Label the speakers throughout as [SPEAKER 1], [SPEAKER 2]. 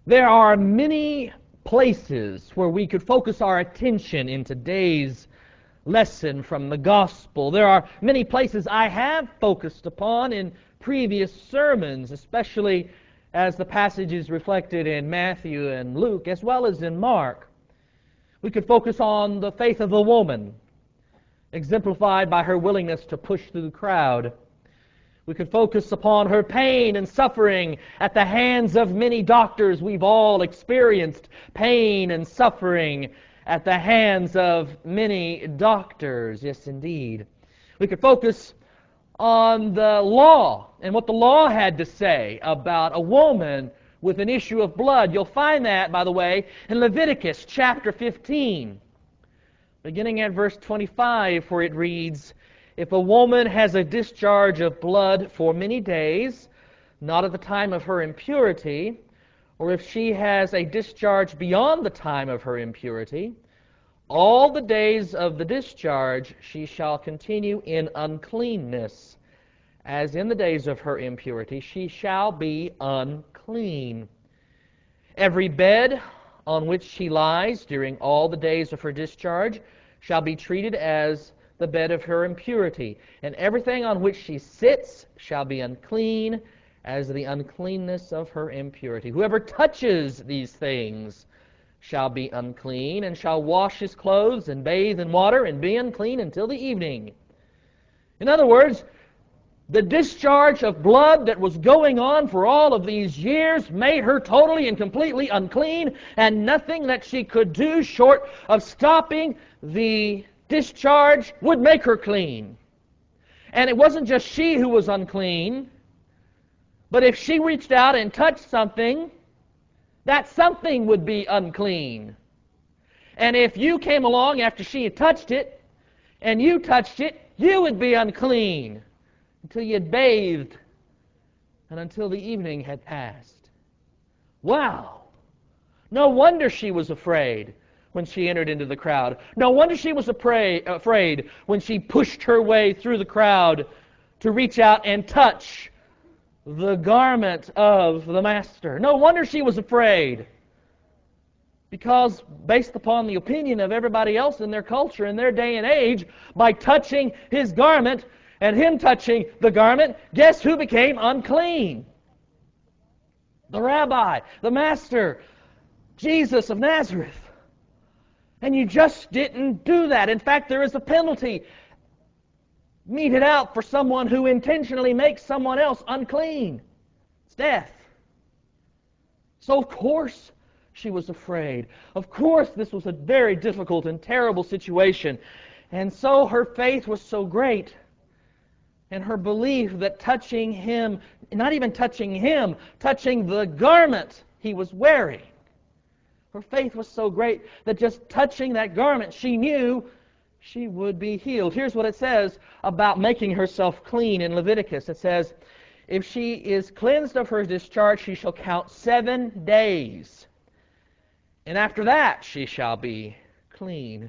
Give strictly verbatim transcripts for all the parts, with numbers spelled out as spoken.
[SPEAKER 1] There are many places where we could focus our attention in today's lesson from the Gospel. There are many places I have focused upon in previous sermons, especially as the passage is reflected in Matthew and Luke, as well as in Mark. We could focus on the faith of the woman, exemplified by her willingness to push through the crowd. We could focus upon her pain and suffering at the hands of many doctors. We've all experienced pain and suffering at the hands of many doctors. Yes, indeed. We could focus on the law and what the law had to say about a woman with an issue of blood. You'll find that, by the way, in Leviticus chapter fifteen, beginning at verse twenty-five, where it reads, "If a woman has a discharge of blood for many days, not at the time of her impurity, or if she has a discharge beyond the time of her impurity, all the days of the discharge she shall continue in uncleanness. As in the days of her impurity, she shall be unclean. Every bed on which she lies during all the days of her discharge shall be treated as the bed of her impurity, and everything on which she sits shall be unclean as the uncleanness of her impurity. Whoever touches these things shall be unclean, and shall wash his clothes and bathe in water and be unclean until the evening." In other words, the discharge of blood that was going on for all of these years made her totally and completely unclean, and nothing that she could do short of stopping the discharge would make her clean. And it wasn't just she who was unclean, but if she reached out and touched something, that something would be unclean. And if you came along after she had touched it, and you touched it, you would be unclean until you had bathed and until the evening had passed. Wow! No wonder she was afraid when she entered into the crowd. No wonder she was afraid when she pushed her way through the crowd to reach out and touch the garment of the Master. No wonder she was afraid. Because based upon the opinion of everybody else in their culture, in their day and age, by touching his garment and him touching the garment, guess who became unclean? The rabbi, the Master, Jesus of Nazareth. And you just didn't do that. In fact, there is a penalty meted out for someone who intentionally makes someone else unclean. It's death. So of course she was afraid. Of course this was a very difficult and terrible situation. And so her faith was so great, and her belief that touching him, not even touching him, touching the garment he was wearing, her faith was so great that just touching that garment, she knew she would be healed. Here's what it says about making herself clean in Leviticus. It says, "If she is cleansed of her discharge, she shall count seven days. And after that she shall be clean.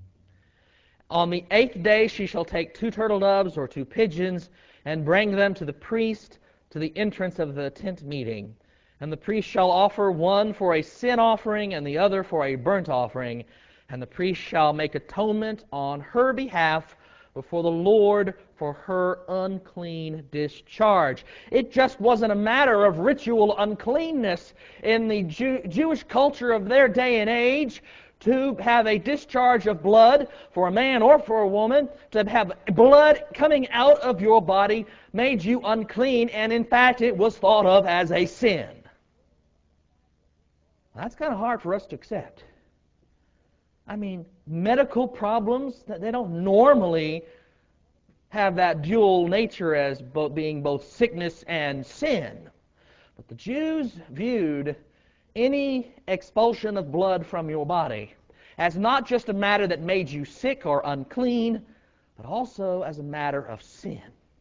[SPEAKER 1] On the eighth day she shall take two turtle doves or two pigeons and bring them to the priest to the entrance of the tent meeting. And the priest shall offer one for a sin offering and the other for a burnt offering. And the priest shall make atonement on her behalf before the Lord for her unclean discharge." It just wasn't a matter of ritual uncleanness in the Jew- Jewish culture of their day and age. To have a discharge of blood for a man or for a woman, to have blood coming out of your body made you unclean, and in fact it was thought of as a sin. That's kind of hard for us to accept. I mean, medical problems, they don't normally have that dual nature as both being both sickness and sin. But the Jews viewed any expulsion of blood from your body as not just a matter that made you sick or unclean, but also as a matter of sin.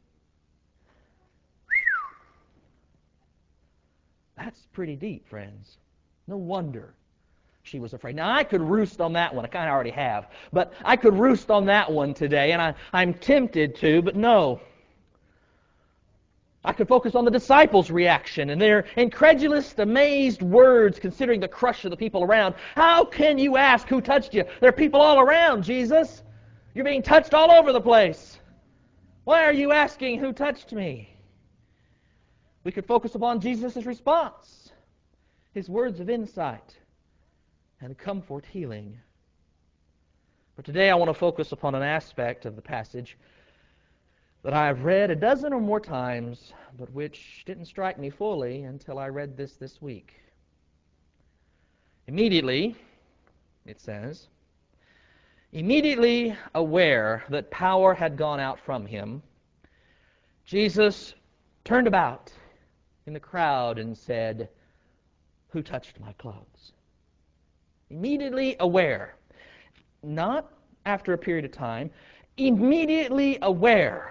[SPEAKER 1] That's pretty deep, friends. No wonder she was afraid. Now, I could roost on that one. I kind of already have. But I could roost on that one today, and I, I'm tempted to, but no. I could focus on the disciples' reaction and their incredulous, amazed words considering the crush of the people around. How can you ask who touched you? There are people all around, Jesus. You're being touched all over the place. Why are you asking who touched me? We could focus upon Jesus' response, his words of insight and comfort healing. But today I want to focus upon an aspect of the passage that I have read a dozen or more times, but which didn't strike me fully until I read this this week. Immediately, it says, immediately aware that power had gone out from him, Jesus turned about in the crowd and said, "Who touched my clothes?" Immediately aware. Not after a period of time. Immediately aware.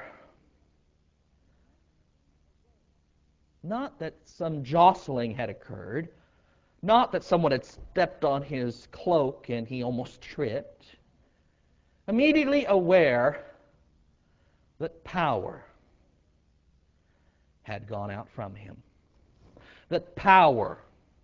[SPEAKER 1] Not that some jostling had occurred. Not that someone had stepped on his cloak and he almost tripped. Immediately aware that power had gone out from him. That power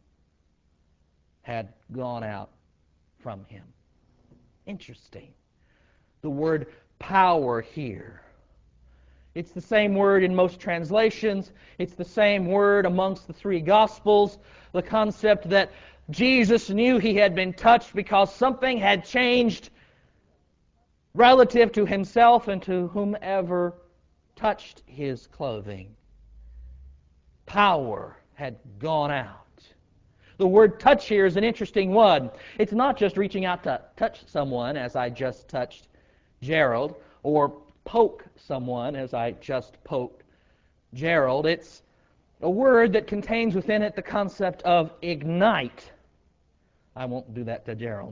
[SPEAKER 1] had gone out from him. Interesting. The word power here. It's the same word in most translations. It's the same word amongst the three Gospels. The concept that Jesus knew he had been touched because something had changed relative to himself and to whomever touched his clothing. Power had gone out. The word touch here is an interesting one. It's not just reaching out to touch someone, as I just touched Gerald, or poke someone, as I just poked Gerald. It's a word that contains within it the concept of ignite. I won't do that to Gerald.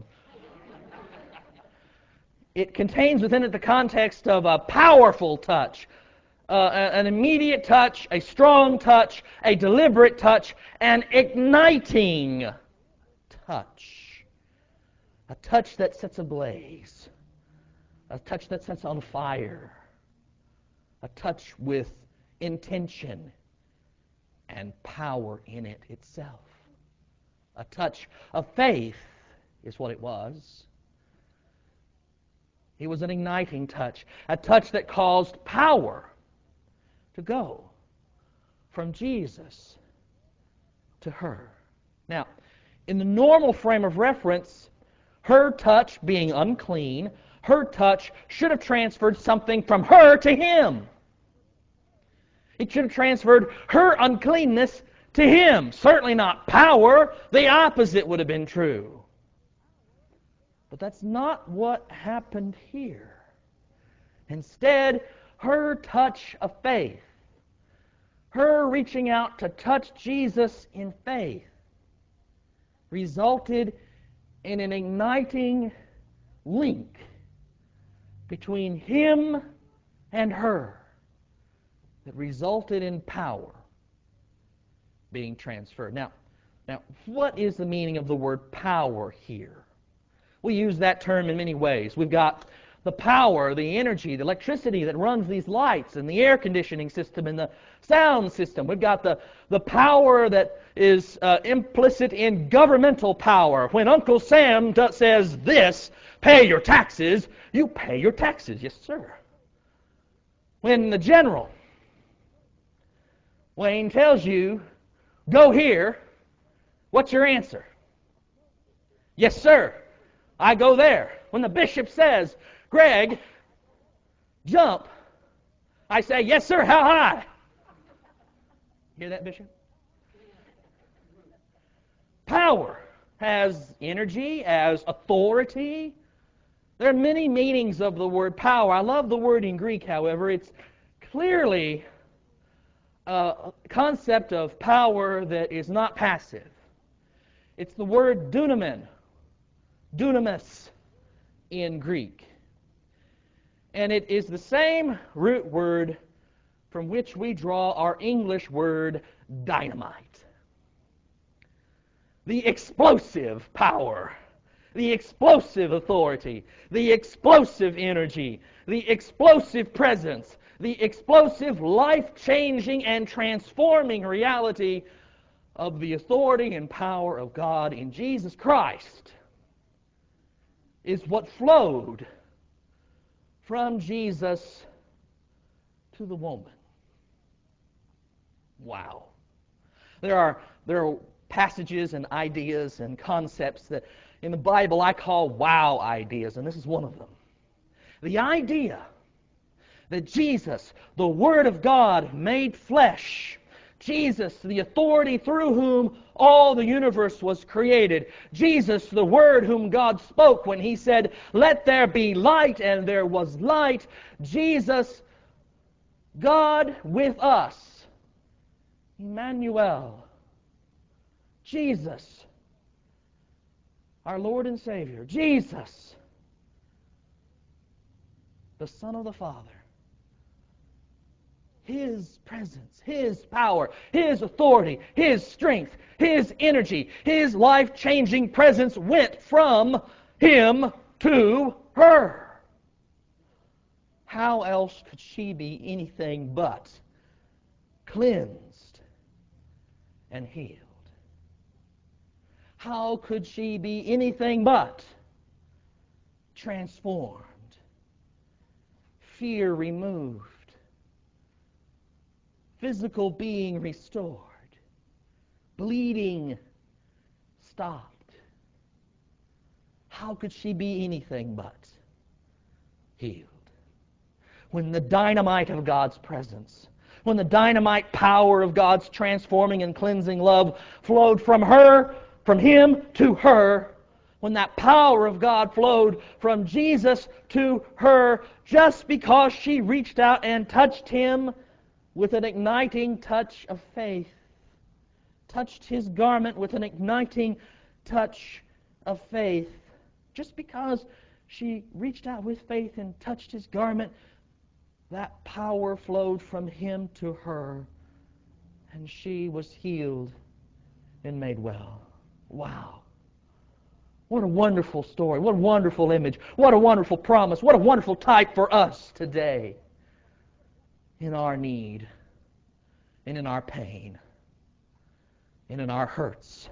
[SPEAKER 1] It contains within it the context of a powerful touch, uh, an immediate touch, a strong touch, a deliberate touch, an igniting touch. A touch that sets ablaze. A touch that sets on fire. A touch with intention and power in it itself. A touch of faith is what it was. It was an igniting touch. A touch that caused power to go from Jesus to her. Now, in the normal frame of reference, her touch being unclean, her touch should have transferred something from her to him. It should have transferred her uncleanness to him. Certainly not power. The opposite would have been true. But that's not what happened here. Instead, her touch of faith, her reaching out to touch Jesus in faith, resulted in an igniting link between him and her that resulted in power being transferred. Now, now, what is the meaning of the word power here? We use that term in many ways. We've got the power, the energy, the electricity that runs these lights and the air conditioning system and the sound system. We've got the, the power that is uh, implicit in governmental power. When Uncle Sam do, says this, pay your taxes, you pay your taxes. Yes, sir. When the general, Wayne, tells you, go here, what's your answer? Yes, sir. I go there. When the bishop says, Greg, jump, I say, yes, sir, how high? Hear that, Bishop? Power has energy, has authority. There are many meanings of the word power. I love the word in Greek, however. It's clearly a concept of power that is not passive. It's the word dunamin, dunamis in Greek. And it is the same root word from which we draw our English word dynamite. The explosive power the explosive authority, the explosive energy, the explosive presence, the explosive, life-changing and transforming reality of the authority and power of God in Jesus Christ is what flowed from Jesus to the woman. Wow. There are, there are passages and ideas and concepts that in the Bible I call wow ideas, and this is one of them. The idea that Jesus, the Word of God made flesh, Jesus, the authority through whom all the universe was created, Jesus, the Word whom God spoke when He said, "Let there be light," and there was light. Jesus, God with us, Emmanuel, Jesus, our Lord and Savior, Jesus, the Son of the Father. His presence, His power, His authority, His strength, His energy, His life-changing presence went from Him to her. How else could she be anything but cleansed and healed? How could she be anything but transformed, fear removed, physical being restored, bleeding stopped? How could she be anything but healed? When the dynamite of God's presence, when the dynamite power of God's transforming and cleansing love flowed from her, from Him to her, when that power of God flowed from Jesus to her, just because she reached out and touched Him with an igniting touch of faith, touched His garment with an igniting touch of faith, just because she reached out with faith and touched His garment, that power flowed from Him to her, and she was healed and made well. Wow. What a wonderful story. What a wonderful image. What a wonderful promise. What a wonderful type for us today in our need and in our pain and in our hurts.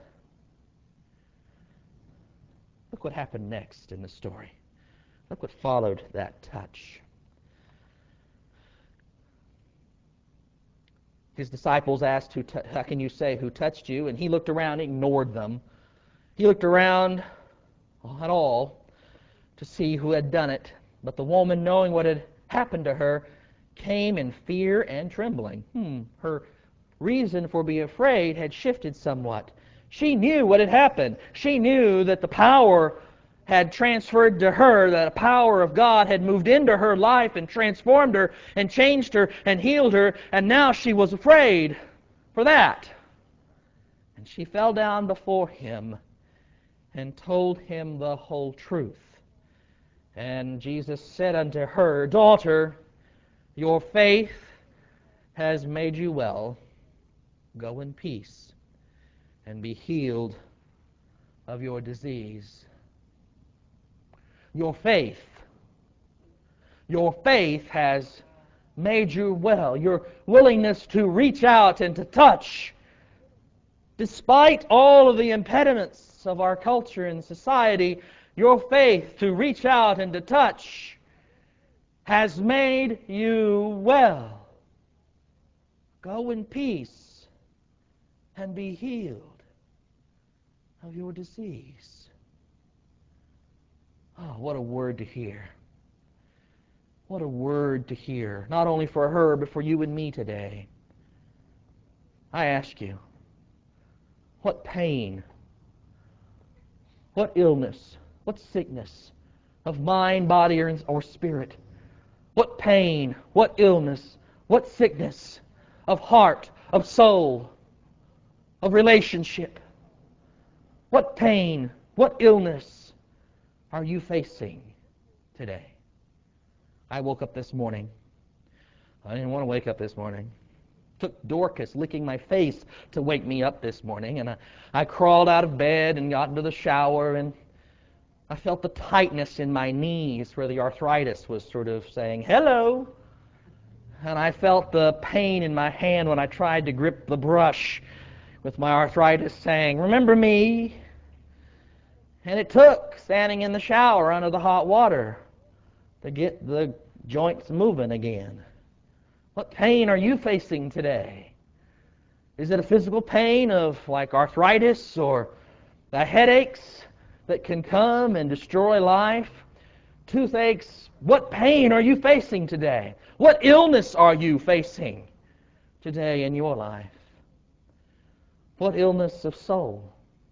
[SPEAKER 1] Look what happened next in the story. Look what followed that touch. His disciples asked, "Who t- how can you say who touched you?" And He looked around and ignored them. He looked around at all to see who had done it. But the woman, knowing what had happened to her, came in fear and trembling. Hmm. Her reason for being afraid had shifted somewhat. She knew what had happened. She knew that the power had transferred to her, that the power of God had moved into her life and transformed her and changed her and healed her, and now she was afraid for that. And she fell down before Him and told Him the whole truth. And Jesus said unto her, "Daughter, your faith has made you well. Go in peace and be healed of your disease." Your faith, your faith has made you well. Your willingness to reach out and to touch, despite all of the impediments of our culture and society, your faith to reach out and to touch has made you well. Go in peace and be healed of your disease. Oh, what a word to hear. What a word to hear, not only for her, but for you and me today. I ask you, what pain, what illness, what sickness of mind, body, or, or spirit, what pain, what illness, what sickness of heart, of soul, of relationship, what pain, what illness are you facing today? I woke up this morning. I didn't want to wake up this morning. It took Dorcas licking my face to wake me up this morning, and I, I crawled out of bed and got into the shower and I felt the tightness in my knees where the arthritis was sort of saying, hello. And I felt the pain in my hand when I tried to grip the brush with my arthritis saying, remember me? And it took standing in the shower under the hot water to get the joints moving again. What pain are you facing today? Is it a physical pain of like arthritis or the headaches that can come and destroy life? Toothaches? What pain are you facing today? What illness are you facing today in your life? What illness of soul?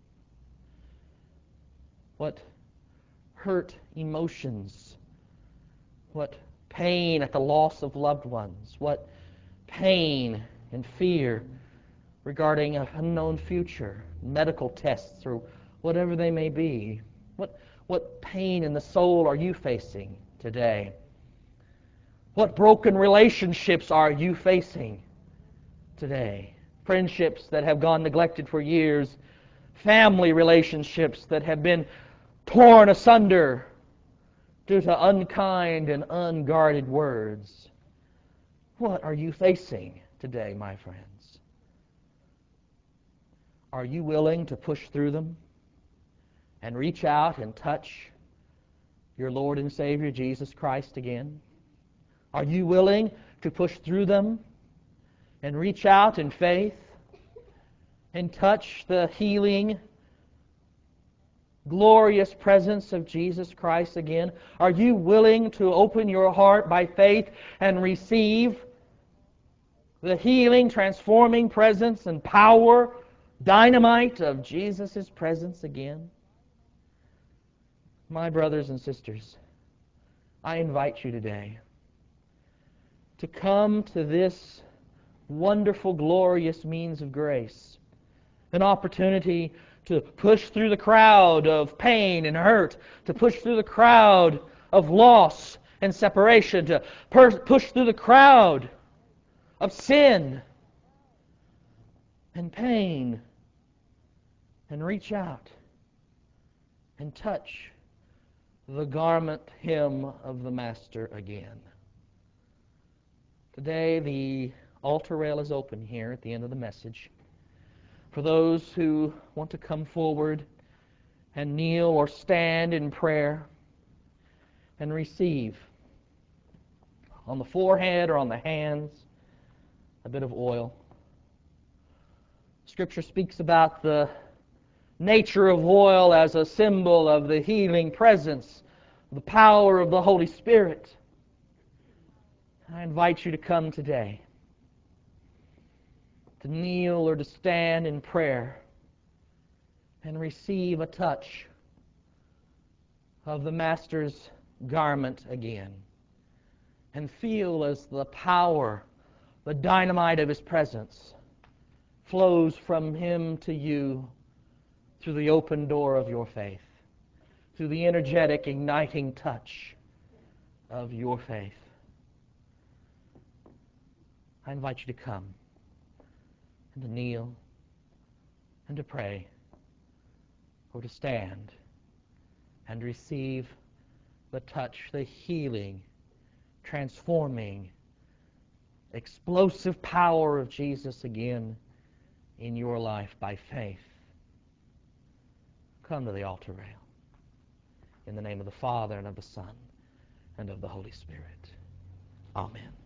[SPEAKER 1] What hurt emotions? What pain at the loss of loved ones? What pain and fear regarding an unknown future, medical tests or whatever they may be? What, what pain in the soul are you facing today? What broken relationships are you facing today? Friendships that have gone neglected for years, family relationships that have been torn asunder due to unkind and unguarded words. What are you facing today, my friends? Are you willing to push through them and reach out and touch your Lord and Savior Jesus Christ again? Are you willing to push through them and reach out in faith and touch the healing, glorious presence of Jesus Christ again? Are you willing to open your heart by faith and receive the healing, transforming presence and power, dynamite of Jesus' presence again? My brothers and sisters, I invite you today to come to this wonderful, glorious means of grace, an opportunity to push through the crowd of pain and hurt, to push through the crowd of loss and separation, to per- push through the crowd of sin and pain, and reach out and touch the garment hem of the Master again. Today, the altar rail is open here at the end of the message for those who want to come forward and kneel or stand in prayer and receive on the forehead or on the hands a bit of oil. Scripture speaks about the nature of oil as a symbol of the healing presence, the power of the Holy Spirit. I invite you to come today, to kneel or to stand in prayer and receive a touch of the Master's garment again, and feel as the power, the dynamite of His presence flows from Him to you through the open door of your faith, through the energetic, igniting touch of your faith. I invite you to come and to kneel and to pray or to stand and receive the touch, the healing, transforming, explosive power of Jesus again in your life by faith. Come to the altar rail in the name of the Father and of the Son and of the Holy Spirit. Amen.